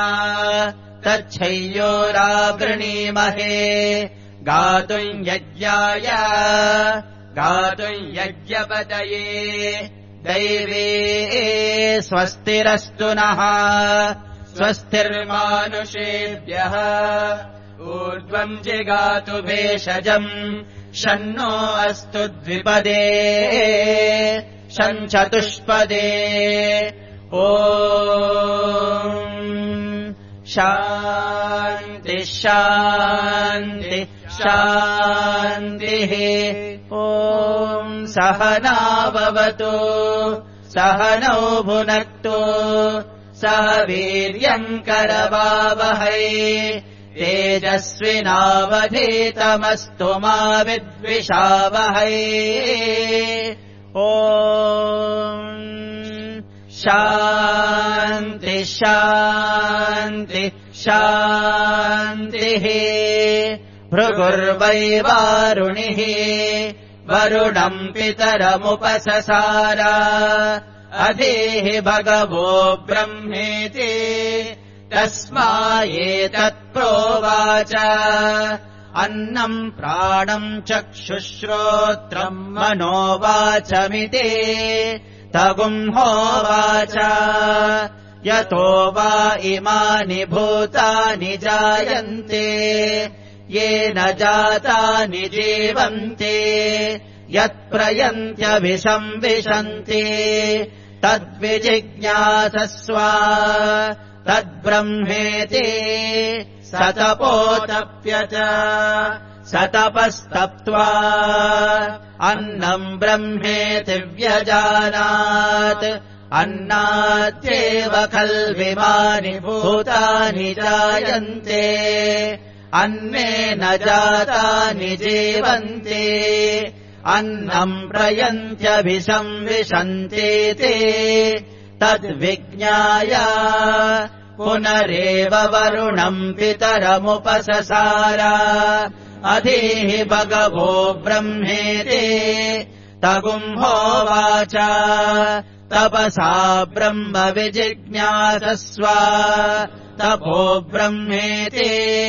तच्छय्योरावृणीमहे गातुम् यज्ञाय गातुम् यज्ञपतये दैवे स्वस्तिरस्तु नः स्वस्तिर्मानुषेभ्यः ऊर्ध्वम् जिगातु भेषजम् शन्नो अस्तु द्विपदे शञ्चतुष्पदे ॐ शान्ति शान्ति शान्तिः ॐ सहना भवतु सहनौ भुनक्तु सह वीर्यम् करवावहै तेजस्विनावधीतमस्तु मा विद्विषावहै ॐ शान्ति शान्ति शान्तिः भृगुर्वै वारुणिः वरुणम् पितरमुपससार अधीः भगवो ब्रह्मेति तस्मायेतत्प्रोवाच अन्नम् प्राणम् चक्षुश्रोत्रम् मनोवाचमिति तगुंहोवाच यतो वा इमानि भूतानि जायन्ते येन जातानि जीवन्ते यत्प्रयन्त्यभिसंविशन्ति तद्विजिज्ञासस्व तद्ब्रह्मेति सतपोतप्यच सतपस्तप्त्वा अन्नम् ब्रह्मेति व्यजानात् अन्नाद्येव खल्विमानि भूतानि जायन्ते अन्नेन जातानि जीवन्ते अन्नम् प्रयन्त्यभिसंविशन्तीति तद्विज्ञाय पुनरेव वरुणम् पितरमुपससार अधीः भगवो ब्रह्मेति तगुम्होवाच तपसा ब्रह्म विजिज्ञासस्व तपो ब्रह्मेति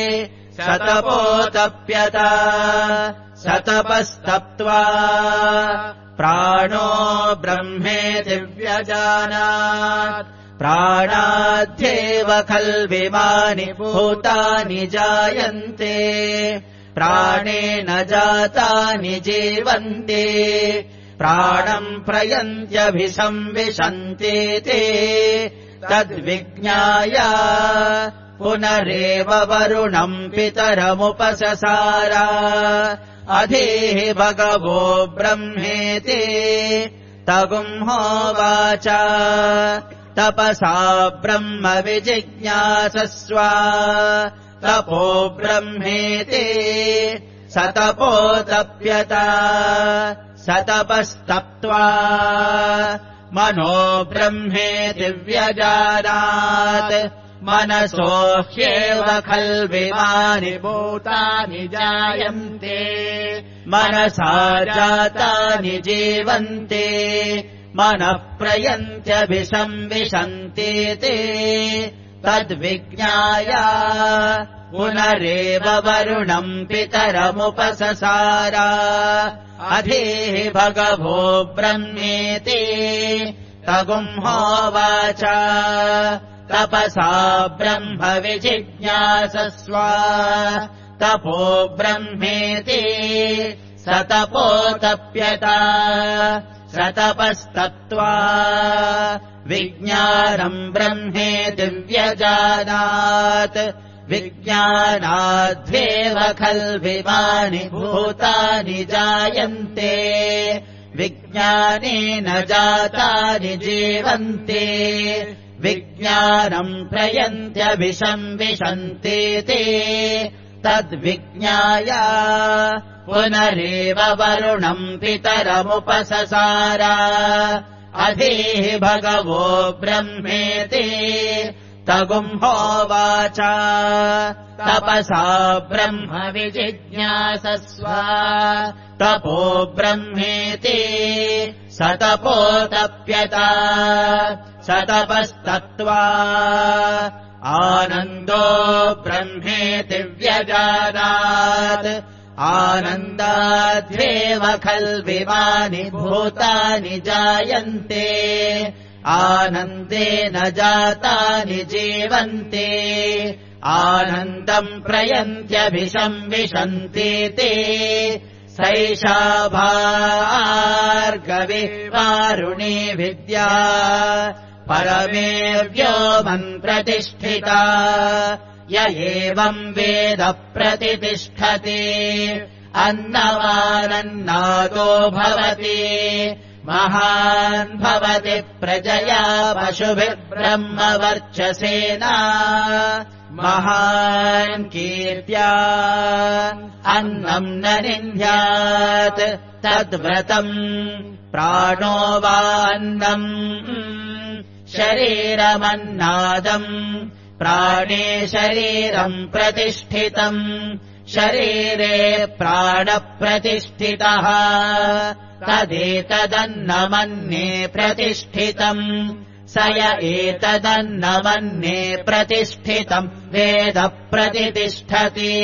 सतपोतप्यत सतपस्तप्त्वा प्राणो ब्रह्मेति व्यजानात् प्राणाद्येव खल्विमानि भूतानि जायन्ते प्राणेन जातानि जीवन्ते प्राणम् प्रयन्त्यभिसंविशन्तीति तद्विज्ञाय पुनरेव वरुणम् पितरमुपससार अधीः भगवो ब्रह्मेति तगुम्होवाच तपसा ब्रह्म विजिज्ञासस्व तपो ब्रह्मेति सतपोतप्यत सतपस्तप्त्वा मनो ब्रह्मेति व्यजानात् मनसो ह्येव खल्विमानि भूतानि जायन्ते मनसा जातानि जीवन्ते मनः प्रयन्त्यभिसंविशन्तीति तद्विज्ञाय पुनरेव वरुणम् पितरमुपससार अधीः भगवो ब्रह्मेति तगुम्होवाच तपसा ब्रह्म विजिज्ञासस्व तपो ब्रह्मेति सतपोतप्यत सतपस्तप्त्वा विज्ञानम् ब्रह्मेति व्यजानात् विज्ञानाद्येव खल्विमानि भूतानि जायन्ते विज्ञानेन जातानि जीवन्ते विज्ञानम् प्रयन्त्यभिसंविशन्तीति तद्विज्ञाय पुनरेव वरुणम् पितरमुपससार अधीः भगवो ब्रह्मेति तगुम्होवाच तपसा ब्रह्म विजिज्ञासस्व तपो ब्रह्मेति सतपोतप्यत सतपस्तप्त्वा आनन्दो ब्रह्मेति व्यजानात् आनन्दाद्येव खल्विमानि भूतानि जायन्ते आनन्देन जातानि जीवन्ते आनन्दम् प्रयन्त्यभिसंविशन्तीति सैषा भार्गविवारुणी विद्या परमेव्योमम् प्रतिष्ठिता य एवम् वेद प्रतितिष्ठति अन्नवानन्नादो भवति महान् भवति प्रजया पशुभिर्ब्रह्मवर्चसेन महान् कीर्त्या अन्नम् न निन्द्यात् तद्व्रतम् प्राणो वा अन्नम् शरीरमन्नादम् प्राणे शरीरम् प्रतिष्ठितम् शरीरे प्राणप्रतिष्ठितः तदेतदन्नमन्ये प्रतिष्ठितम् स य एतदन्नमन्ये प्रतिष्ठितम् वेद प्रतितिष्ठति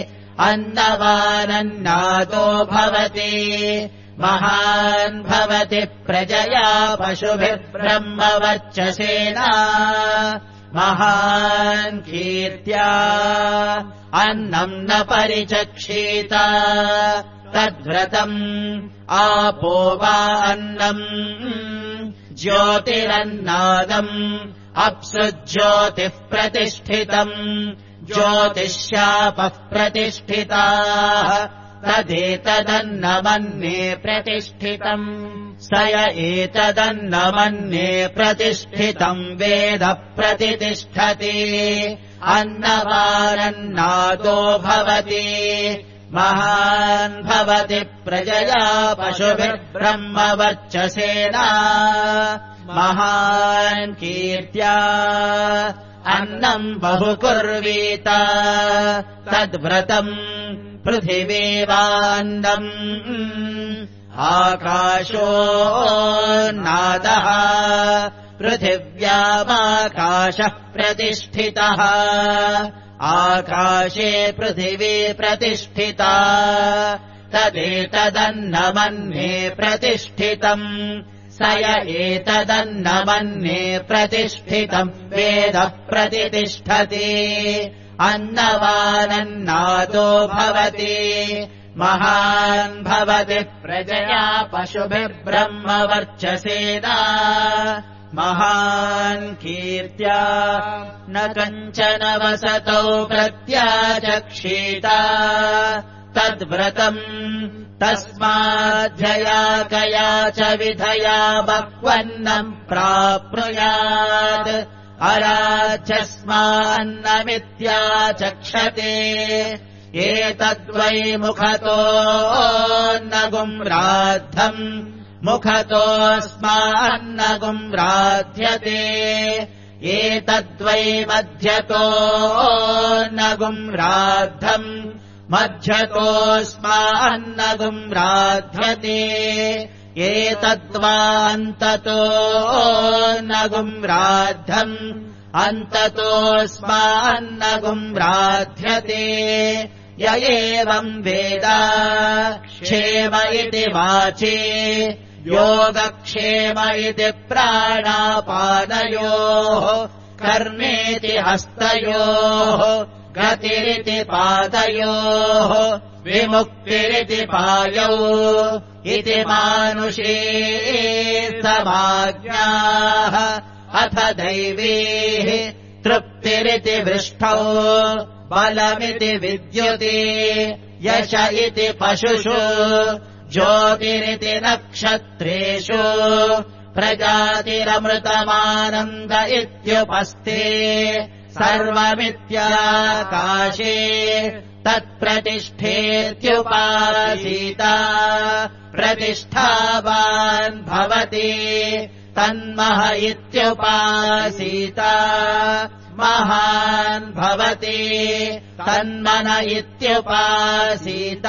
अन्नवानन्नादो भवति महान् भवति प्रजया पशुभिर्ब्रह्मवर्चसेन महान् कीर्त्या अन्नम् न परिचक्षीत तद्व्रतम् आपो वा अन्नम् ज्योतिरन्नादम् अप्सु ज्योतिः प्रतिष्ठितम् ज्योतिष्यापः प्रतिष्ठिताः तदेतदन्न मन्ये प्रतिष्ठितम् स य एतदन्न मन्ये प्रतिष्ठितम् वेद प्रतितिष्ठति अन्नवानन्नादो भवति महान् भवति प्रजया पशुभिर्ब्रह्मवर्चसेना महान् कीर्त्या अन्नम् बहुकुर्वीत तद्व्रतम् पृथिवीवान्नम् आकाशोन्नादः पृथिव्यामाकाशः प्रतिष्ठितः आकाशे पृथिवी प्रतिष्ठिता तदेतदन्न मन्ये प्रतिष्ठितम् स य एतदन्न मन्ये प्रतिष्ठितम् वेद प्रतितिष्ठति अन्नवानन्नादो भवति महान् भवति प्रजया पशुभिर्ब्रह्मवर्चसेना महान् कीर्त्या न कञ्चन वसतौ प्रत्याचक्षीत तद्व्रतम् तस्माध्यया कया च विधया बह्वन्नम् प्राप्नुयात् अराध्यस्मान्नमित्याचक्षते एतद्वै मुखतोऽन्नगुम्राद्धम् मुखतोऽस्मान्नगुम्राध्यते एतद्वै मध्यतोऽन्नगुम्राद्धम् मध्यतोऽस्मान्नगुम्राध्यते एतद्वान्ततोऽन्नगुम्राद्धम् अन्ततोऽस्मान्नगुम्राध्यते य एवम् वेद क्षेम इति वाचे योगक्षेम इति प्राणापानयोः कर्मेति हस्तयोः गतिरिति पादयोः विमुक्तिरिति पायौ इति मानुषे समाज्ञाः अथ दैवीः तृप्तिरिति वृष्टौ बलमिति विद्युति यश इति पशुषु ज्योतिरिति नक्षत्रेषु प्रजातिरमृतमानन्द इत्युपस्थे सर्वमित्याकाशे तत्प्रतिष्ठेत्युपासीत प्रतिष्ठावान् भवति तन्मह इत्युपासीत महान् भवति तन्मन इत्युपासीत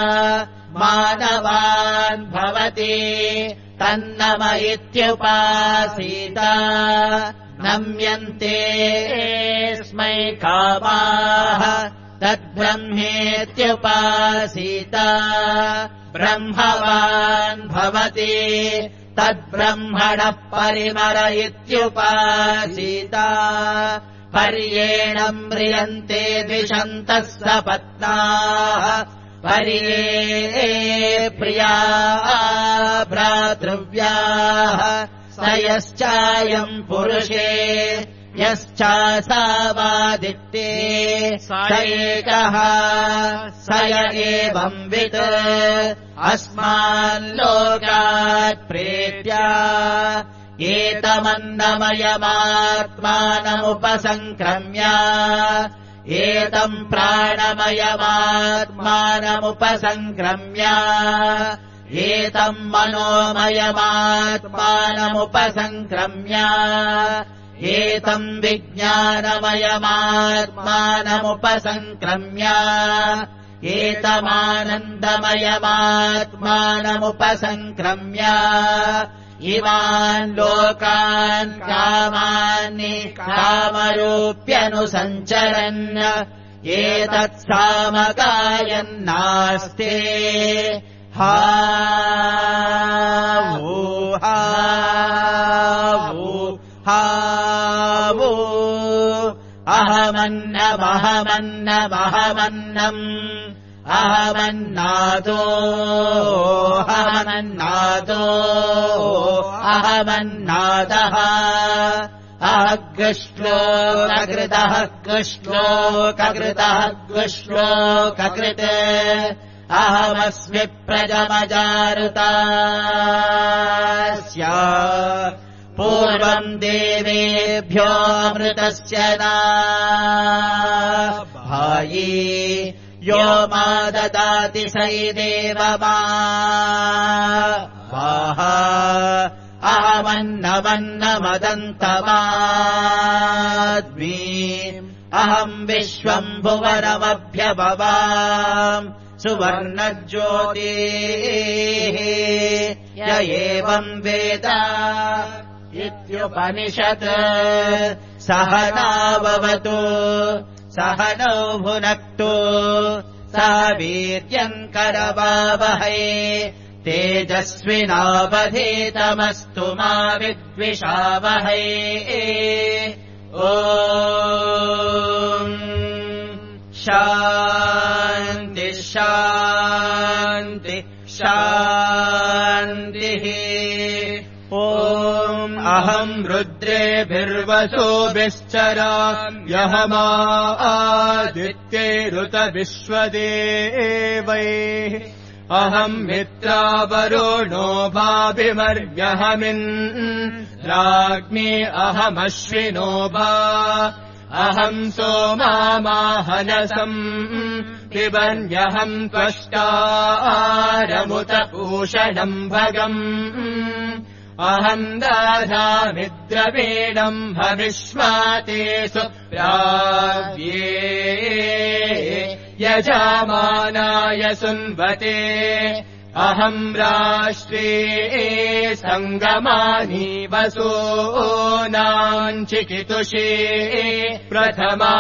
मानवान् भवति तन्नम इत्युपासीत नम्यन्ते स्मै कामाः तद्ब्रह्मेत्युपासीत ब्रह्मवान् भवति तद्ब्रह्मणः परिमर इत्युपासीत पर्येण म्रियन्ते द्विषन्तः सपत्नाः पर्ये प्रिया भ्रातृव्याः स यश्चायम् पुरुषे यश्चासावादित्ये स एकः स य एवंवित् अस्माल्लोकात् प्रेत्या एतमन्नमयमात्मानमुपसङ्क्रम्य एतम् प्राणमयमात्मानमुपसङ्क्रम्य एतम् मनोमयमात्मानमुपसङ्क्रम्य एतम् विज्ञानमयमात्मानमुपसङ्क्रम्य एतमानन्दमयमात्मानमुपसङ्क्रम्य इमान् लोकान् कामानि कामरूप्यनुसञ्चरन् एतत्सामकायन्नास्ते हा वो हा वो हा वो अहमन्नमहमन्नमहमन्नम् अहमन्नादो अहमन्नादो अहमन्नादः अग्श्लोककृतः कृश्लोककृतः कृश्लोककृत् अहमस्मि प्रजमजारुतास्य पूर्वम् देवेभ्योऽमृतस्य ना भायी यो मा ददाति सैदेव मा वाह अहमन्नमन्नमदन्तमाद्मी अहम् विश्वम् भुवनमभ्यभवाम् सुवर्णज्योतिः य एवम् वेद इत्युपनिषत् सहनाववतु सहनौ भुनक्तु सह वीर्यम् करवावहै तेजस्विनावधीतमस्तु मा विद्विषावहै ॐ शान्ति शान्ति शान्तिः ॐ अहम् रुद्रेभिर्वसुभिश्चराम्यहमा आदित्यैरुत विश्वदेवैः अहम् मित्रावरुणो भाभिमर्यहमिन्द्राग्नि अहमश्विनो भा अहम् सोमामाहनसम् पिबन्यहम् त्वष्टारमुत पूषणम् भगम् अहम् दधामि द्रवीणम् भविष्मातेषु प्राव्ये यजमानाय सुन्वते अहम् राष्ट्रे सङ्गमानि वसूनाम् चिकितुषे प्रथमा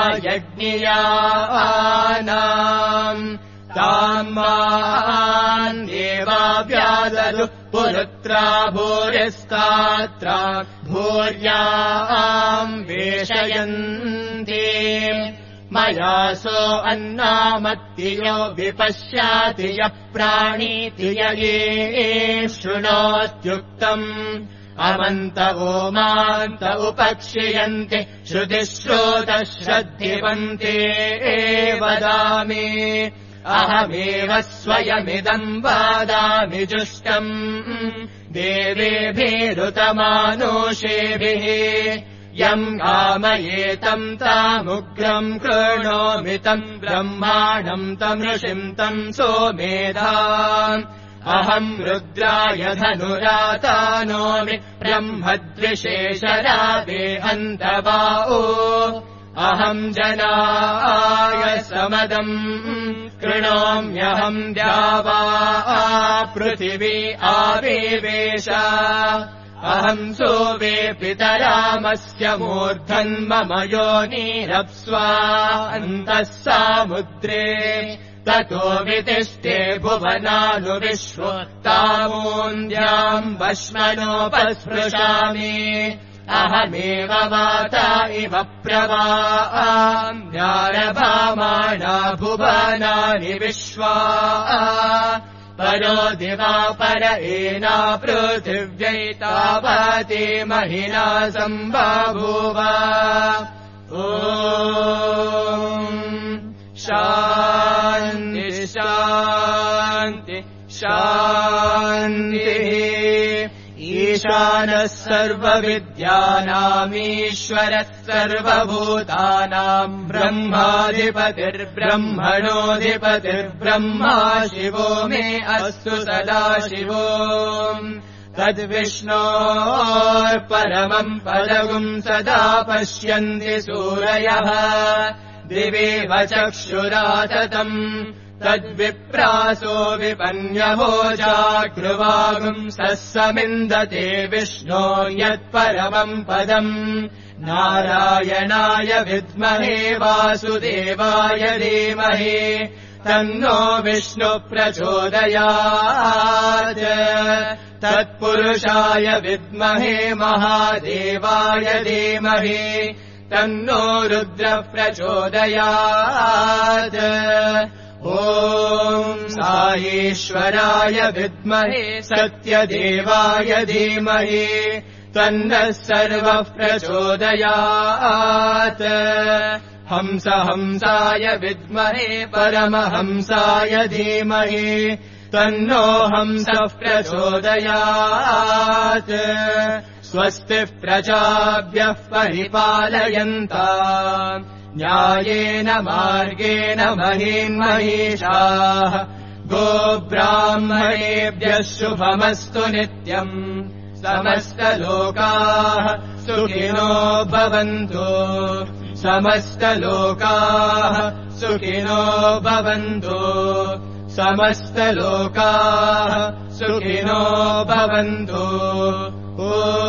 यज्ञियानाम् ताम् देवा व्याददु पुरुत्रा भूरिस्तात्रा भूर्याम् वेशयन्ति मया सो अन्नामत्तियो विपश्याति यः प्राणीति ये शृणोत्युक्तम् अमन्त ओमान्त उपक्षियन्ति श्रुतिश्रोतः श्रद्धिवन्ते वदामि अहमेव स्वयमिदम् वादामि जुष्टम् देवेभिरुतमानुषेभिः यम् कामयेतम् तामुग्रम् कृणोमि तम् ब्रह्माणम् तमृषिम् तम् सोमेधाम् अहम् रुद्राय धनुरातानोमि ब्रह्मद्विशेषरावे अन्तबाओ अहम् जनाय समदम् कृणोम्यहम् द्यावा पृथिवी आविवेश अहम् सोवे पितरामस्य मूर्धन् मम योनिरप्स्वा अन्तः सामुद्रे ततो वितिष्ठे भुवनानुविश्वोत्तामोन्द्याम् वश्मनोपस्पृशामि अहमेव वाता इव प्रवाम्यारभामाणा भुवनानि विश्वा परो दिवा पर एना पृथिव्यै तावती महिना सम्बभूव ॐ शान्ति शान्ति शान्तिः ईशानः सर्वविद्यानामीश्वरः सर्वभूतानाम् ब्रह्माधिपतिर्ब्रह्मणोऽधिपतिर्ब्रह्मा शिवो मे अस्तु सदा शिवो तद्विष्णोः परमम् पदगुम् सदा पश्यन्ति सूरयः दिवेव चक्षुराततम् तद्विप्रासो विपन्यवोजाग्रुवागुम् समिन्दते विष्णो यत्परमम् पदम् नारायणाय विद्महे वासुदेवाय धीमहि तन्नो विष्णु प्रचोदयात् तत्पुरुषाय विद्महे महादेवाय धीमहि तन्नो रुद्र प्रचोदयात् ॐ साईश्वराय विद्महे सत्यदेवाय धीमहि तन्नः सर्वः प्रचोदयात् हंस हंसाय विद्महे परमहंसाय धीमहि तन्नो हंसः प्रचोदयात् स्वस्तिः प्रजाभ्यः परिपालयन्ताम् न्यायेन मार्गेण महीन्महीषाः गोब्राह्मणेभ्यः शुभमस्तु नित्यम् समस्तलोकाः सुखिनो भवन्तु समस्तलोकाः सुखिनो भवन्तु समस्तलोकाः सुखिनो भवन्तु।